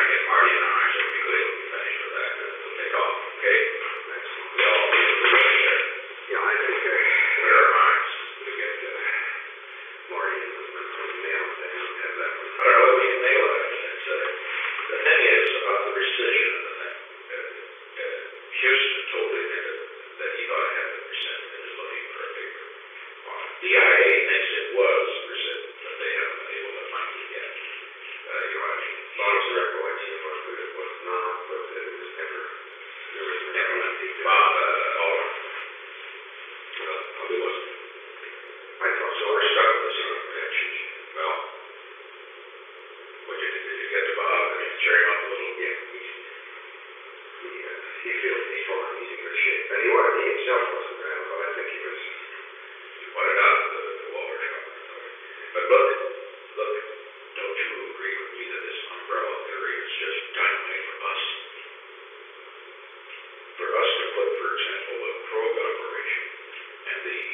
get Marty and I, so it'll be good if we finish with that, and we'll take off, okay? We all need to be there. Yeah, I think Clear our minds. we get Marty and the mail thing, have that one. I don't know whether we can nail it. It's, the thing is about the rescission of the thing. Houston told him that he thought it had been rescinded and is looking for a paper on it. DIA thinks it was rescinded, but they haven't been able to find it yet. You know what I mean? Bob's recollection was that it was not, but that it was never, there was never an update. Bob, Oliver. Probably wasn't. I thought So so. we're stuck with this convention. Well, did you get to Bob? I mean, cheer him up a little. Yeah, he feels he's fine, he's in good shape. And he himself wasn't around, but I think he was. He pointed out the Waller shop. But look, don't you agree with me that this umbrella theory is just dynamite for us? For us to put, for example, a probe operation and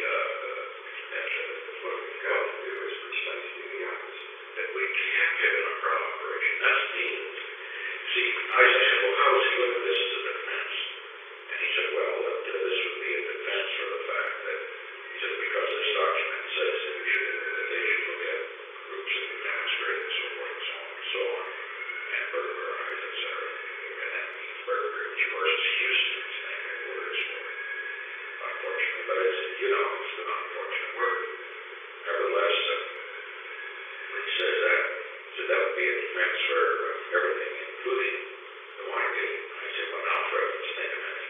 What we've got to do is precisely the opposite. that we can't get an umbrella operation. That's means. See, I said, well, how does he look at this as a defense? And he said, well, this would be a defense for the fact that, he said, because this document says that they should look at groups that we demonstrate and so forth and so on and so on, and burglarize, et cetera. And that means burglary, versus Houston, and words for it. Unfortunately, but it's, it's an unfortunate word. Nevertheless, when he says that, that would be a defense for everything, including the Watergate. I said, well, now, Fred, let's think a minute.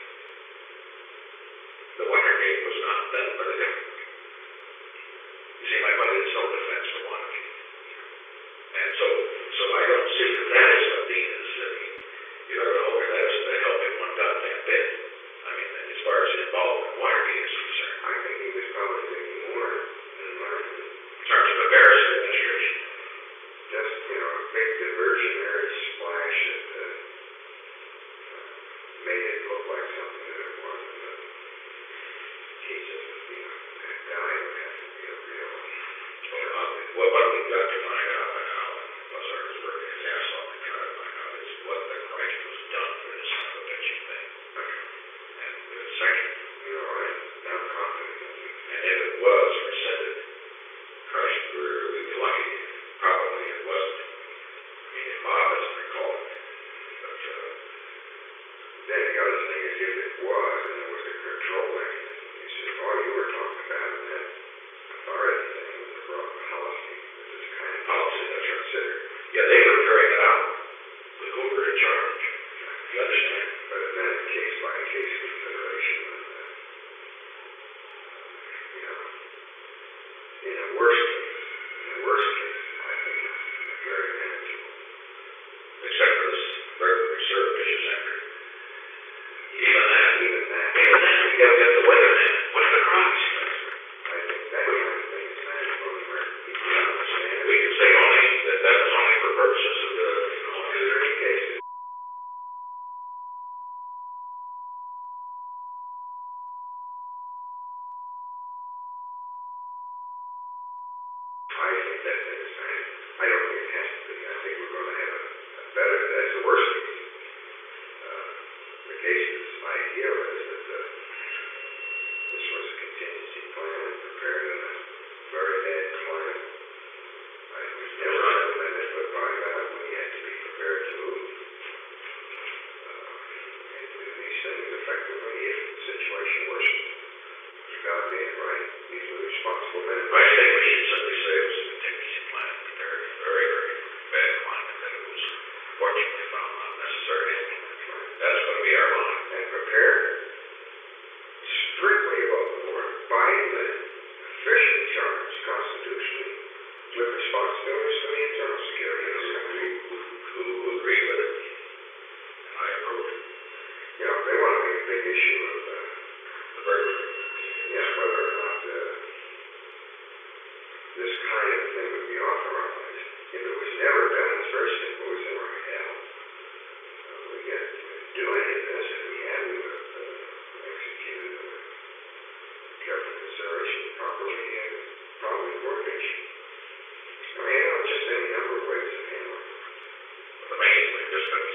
The Watergate was not done by the government. You see, my buddy, it's no defense for Watergate. And so I don't see that is what Dean is saying. You never know where that is to help him one goddamn bit. I mean, as far as his involvement in Watergate is concerned. I think he was probably thinking more than Martin. In terms of embarrassing administration. Just, a big diversionary splash that made it look like something that it wasn't. Jesus, that guy would have to be a real. Well, what we've got to find out now, and Buzzard is working his ass off to try to find out, is what the Christ was done for this kind of bitching thing. And second, I'm confident of it. and if it was rescinded, Christ, we'd be lucky. Probably it wasn't. I mean, if Bob doesn't recall it. But, Then the other thing is if it was, and there was a control mechanism, you said, all you were talking about in that authority thing was the policy, this kind of policy that's considered. yeah, they were carrying it out with Hoover in charge. You understand? But then it's case by case consideration. In the worst case, I think it's very manageable. Except for this burglary surreptitious entry. Even that, we gotta get the weather man. What if it rocks? I think that kind of thing is manageable. People understand. We can say only that was only for purposes of the In any case, I think that thing is manageable. I don't think it has to be. I think we're going to have a better, that's the worst case. The case is ideal is that this was a contingency plan prepared in a very bad climate. I was never implemented, but by God, we had to be prepared to move and do these things effectively if the situation worsens. God made it right. These were responsible men. I think we should simply say it was a contingency plan prepared in a very, very bad climate that it was fortunately found not necessary to implement. That's going to be our line. And prepared strictly above the board by the official charge constitutionally with responsibilities for the internal security of this country. Who agreed with it? And I approved it. They want to make a big issue of The burglary. whether or not this kind of thing would be authorized. If it was never done, it's very simple. It's never held. We get do any of this. If we had, we would have executed with careful consideration properly and probably coordination. Just any number of ways to handle it. The main thing, just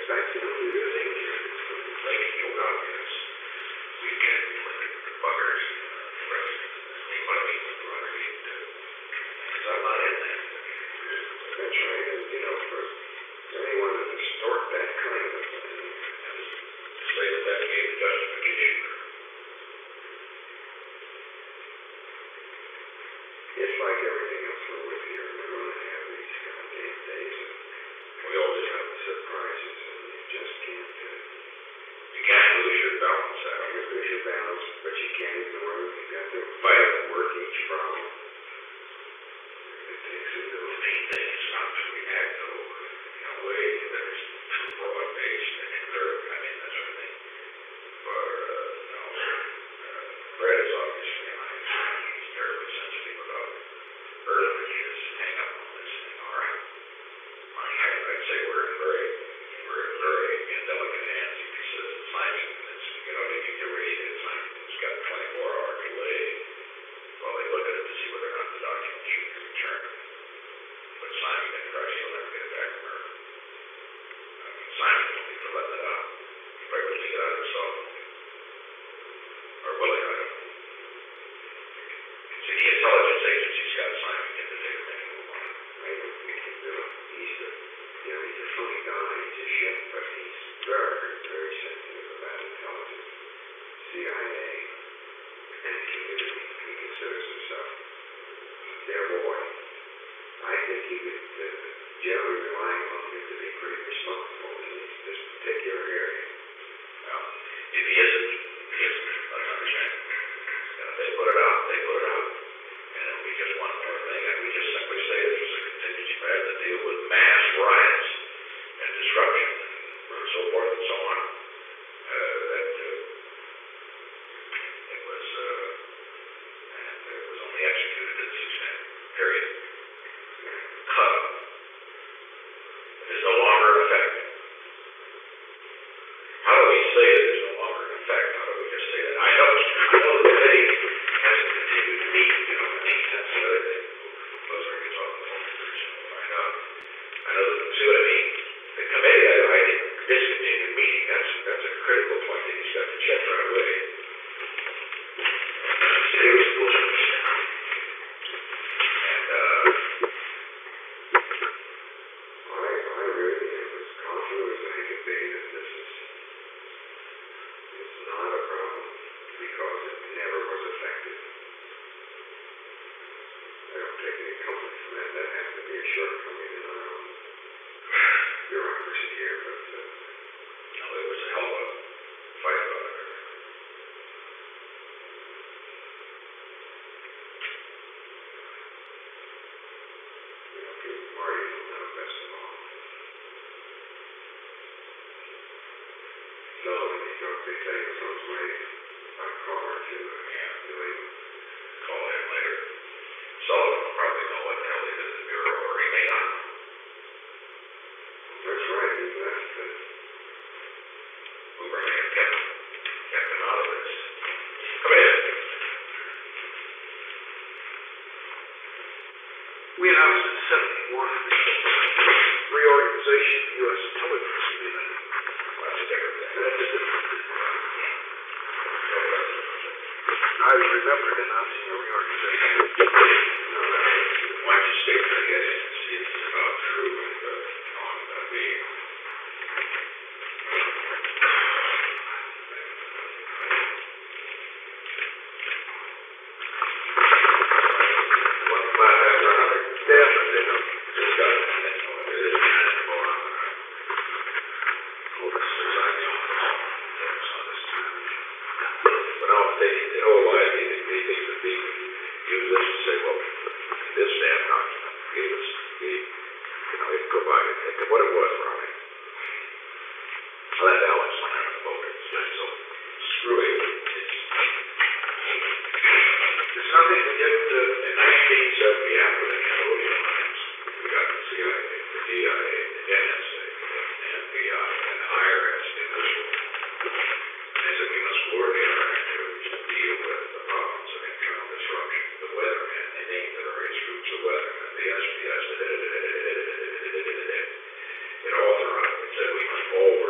speculative. Like your documents, we can be like the buggers, residents, they want to be the brother, because I'm not in that. That's right, and for anyone to distort that kind of thing, Say that gave the justification. it's like everything else we're with here. We're going to have these goddamn days of We always have. surprises, and you just can't. You can't lose your balance out. You lose your balance, but you can't ignore them. You got to Fight. work each problem. It takes a The little. main thing is not to react though in a way that is too broad based and exert. I mean, that sort of thing. But, Brett is obviously he's terribly sensitive about early kids hang up on this thing. All right. I'd say we're in very delicate hands. If he says the Simon, it's, they need to read it. It's got a 24-hour delay while they look at it to see whether or not the document should be returned. But Simon and Christ will never get it back from her. Simon will need to let that out. He probably will take it out himself. Or will he? I don't know. See, the intelligence agency's got Simon get the data they move on it. I don't think he's a funny guy. He's a shit, but he's very, very sensitive about intelligence. CIA and community. He considers himself their boy. I think he would generally rely on him to be pretty responsible in this particular area. Well, if he isn't, let's understand. If they put it out, they put it out. And it'll be just one more thing, and we just simply say this was a contingency plan to deal with mass riots and disruption and so forth and so on. It was only executed at 6 period. Cut. It is no longer in effect. How do we say that it's no longer in effect? How do we just say that? I know the committee has to continue to meet, that's the other thing. Those are going to talk to the phone find out. I know, see what I mean? The committee, I think, discontinued meeting, that's a critical point that he's got to check right away. Serious bullshit. I really am as confident as I can be that this is not a problem because it never was effective. I don't take any comfort from that. That has to be a shortcoming in our own bureaucracy here, but It was a hell of a fight about it. Marty will know best of all. So they tell you someone's way about a call or two. New England. Call him later. Sullivan will probably know what the hell he did in the bureau, or he may not. That's right, he left. Hoover may have kept him out of this. Come in. We announced in 71 reorganization of U.S. intelligence community. That's a different thing. I remember announcing a reorganization. Why don't you stay there, I guess, and see if it's about true and on the There's nothing to get In 1970, after the Cambodian lines, we got the CIA, the DIA, the NSA, the FBI, and the IRS in this world. And they said we must coordinate our activities to deal with the problems of internal disruption. The weatherman, they named the various groups of weathermen, the SBS, it all throughout. It said we must all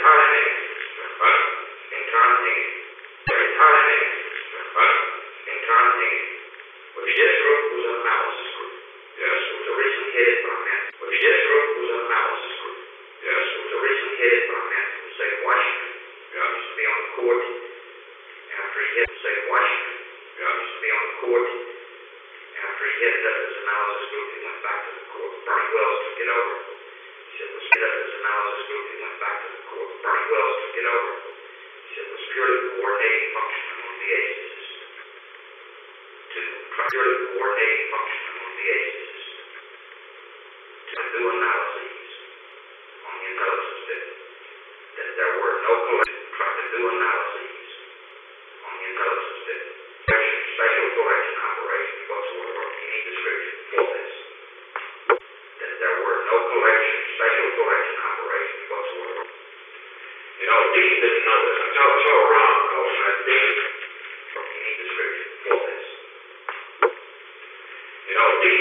entirely negative. What? Entirely negative. They're entirely negative. What? Entirely negative. What you did group was an analysis group. Yes. It was originally headed by a man. What you did group was an analysis group. Yes. It was originally headed by a man from the state of Washington. Yeah. He used to be on the court. After he hit the state of Washington. Yeah. He used to be on the court. After he headed up his analysis group, he went back to the court. Bernie Wells took it over. He said, was headed up his analysis group, he went back to the court. Bernie Wells took it over. He said, it was purely coordinating function among the agencies. Purely coordinating function among the agencies. To do analyses on the intelligence bit. That there were no analyses on the intelligence bit. Special collection operations whatsoever of any description for this. That there were no special collection operations whatsoever. You know, Dean didn't know this. I tell Ron, Dean, from any description for this. You know, Dean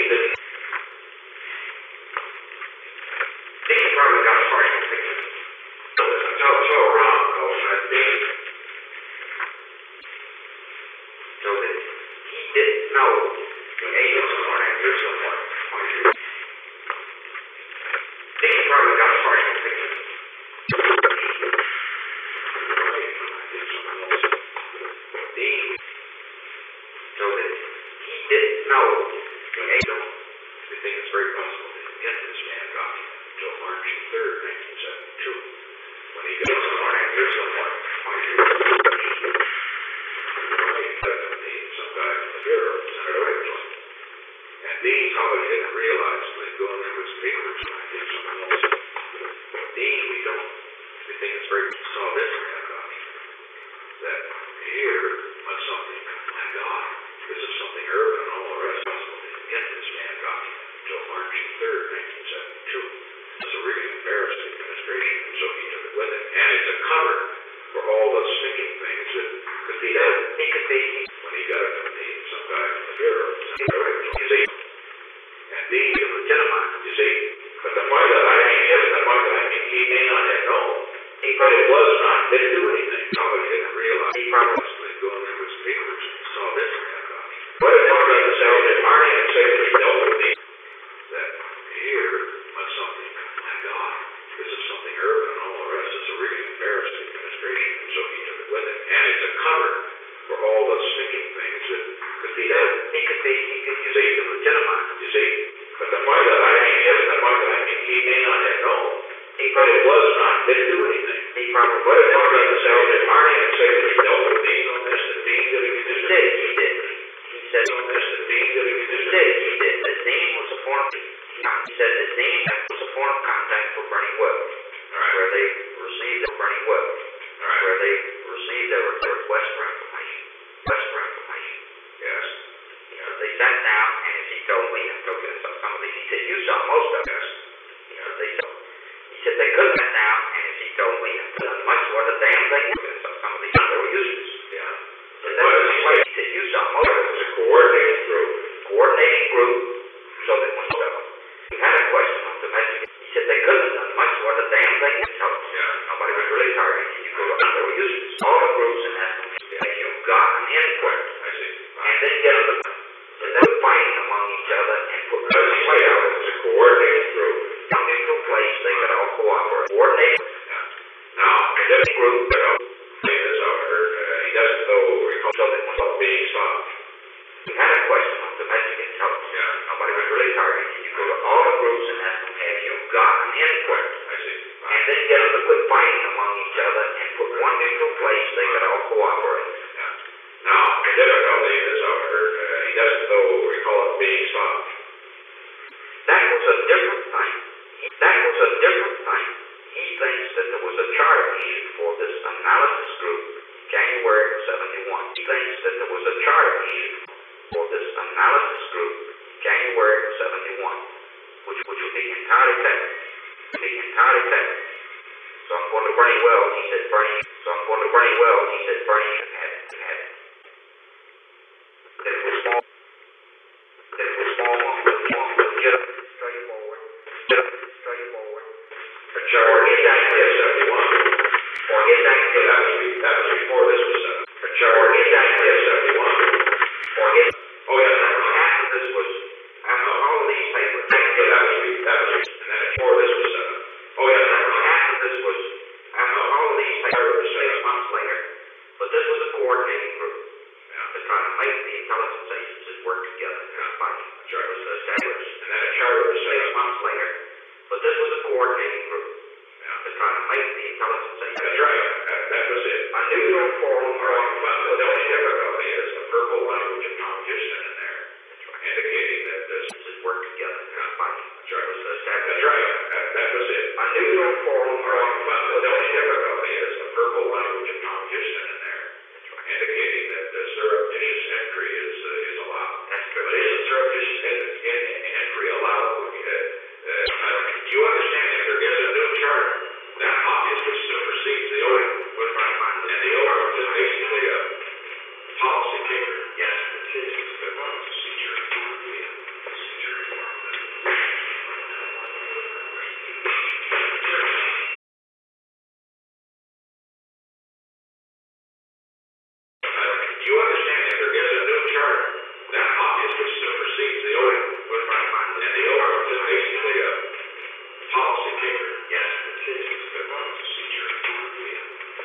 probably got a partial picture. I tell Ron, Dean. So that he didn't know the angels were on years so far. Dean probably got a partial picture. Dean, so that he didn't know the angel. We think it's very possible to get this man document until March 3rd, 1972, when he gets on years so far. Some guy from the Bureau, Senator Edwards. And Dean probably didn't realize when he going through his papers when I did something else. Dean, we think it's very saw this man document. That here was something, my God, this is something urban and all the rest possible to get this man document until March 3rd, 1972. It's a really embarrassing administration, and so he took it with him. And it's a cover for all the stinking things that could be done. He could be when he got it from some guy from the Bureau. You see, and Dean could legitimize him, you see. But the point that I think he may not have known. He probably was not, didn't do anything. Probably didn't realize. He probably was going through his papers and saw this kind of what if one of the cells that Marty and Safety dealt with me? That here was something, my God, this is something urban and all the rest. It's a really embarrassing administration, and so he took it with him. And it's a cover for all the stinking things that could be done. He could legitimize him, you see. But the point that I think he may not have known. He probably was not, didn't do anything. He probably what if one of the cells that Marty and Safety dealt with me on this, that Dean did it. He did. He said on this, that Dean did it. He did. The name was a form. He said the name was a form of contact for Bernie Wells. Right. Where they received Bernie Wells. Right. Where they received their request for information. Yes. You know, they sat down and as he told me, I told you some of these, he said, you saw most of this. You know, he said they couldn't sit down and as he told me, much more the damn thing. Some of these they were useless. Yeah. So that was the way he said, you saw most of it. It was a coordinating group. So that when he had a question on domestic, he said they couldn't have done much more the damn thing. So nobody was really targeting. You go up, they were useless. All the groups and asked them, you got an input. I see. And then get them so they were fighting among each other and put them in play out. It was a coordinated group. A neutral place, they could all cooperate. Coordinated. Now, this group, this over, he doesn't know what we call something being stopped. He had a question on domestic intelligence. Yeah. Nobody was really targeting. You go to all the groups and ask them, have you got an input? I see. And then get them to quit fighting among each other and put one neutral place, they could all cooperate. Yeah. Now, the difficulty is over, he doesn't know what we call it being stopped. That was a different thing. He thinks that there was a charter issued for this analysis group January of 71. He thinks that there was a charter issued for this analysis group January of 71, which would be entirely technical. So I'm going to Bernie Wells, he said Bernie had it. It was small, legitimate, straightforward. A charter in January of 71. trying to make the intelligence agency. That's right, that was it. A neutral forum All right, well, the only difficulty is the purple language of Tom Houston in there, indicating that this is work together. Fine. That's right. Was established. That's right. That was it. A neutral forum. All right. Well, the only difficulty is the purple language of Tom Houston in there, indicating that the surreptitious entry is allowed. That's true. But isn't surreptitious entry allowed? Do you understand if there is a new charter, that obviously supersedes the old one? And the old one is basically a policy kicker. Yes. It is. It's a procedure. Do you understand if there is a new charter, that obviously supersedes the old one? And the old one is basically a policy kicker. Yes. It is. It's a procedure.